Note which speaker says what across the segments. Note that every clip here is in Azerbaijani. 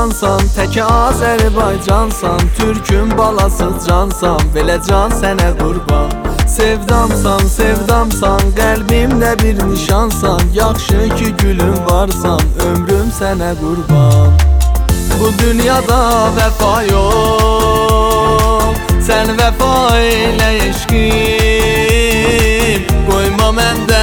Speaker 1: Sultansan, teki Azərbaycansan, Türkün balasız cansan, belə can sənə qurban. Sevdamsan, sevdamsan, qəlbimdə bir nişansan, yaxşı ki gülüm varsan, ömrüm sənə qurban. Bu dünyada vəfa yox, sən vəfa elə eşqim, qoyma məndə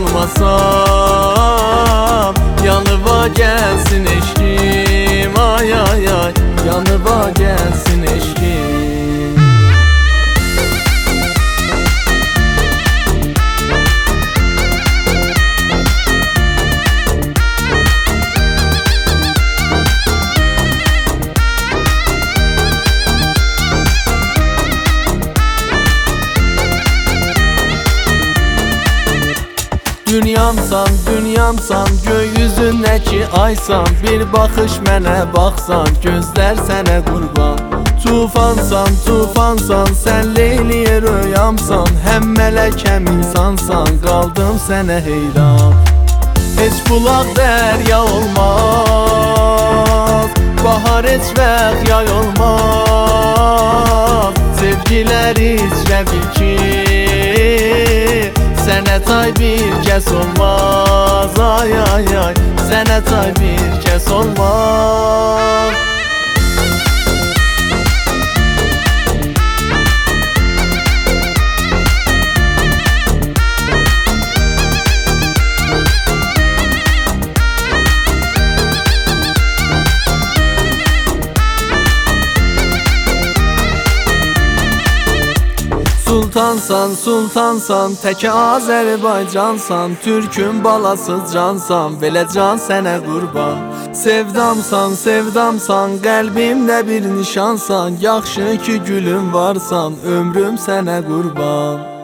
Speaker 1: olmasam, yanıva gəlsin eşqim, ay ay ay, yanıva gəlsin eşqim. Dünyamsan, dünyamsan, gökyüzündəki aysan, bir baxış mənə baxsan, gözlər sənə qurban. Tufansan, tufansan, sən Leyliyə röyamsan, həm mələk həm insansan, qaldım sənə heyran. Heç bulaq dərya olmaz, bahar heç vaxt yay olmaz, sevgilər içrə bil ki, sənə tay bir kəs olmaz, ay ay ay, sənə tay bir kəs olmaz. Sultansan, sultansan, teki Azərbaycansan, Türkün balasız cansan, belə can sənə qurban. Sevdamsan, sevdamsan, qəlbimdə bir nişansan, yaxşı ki gülüm varsan, ömrüm sənə qurban.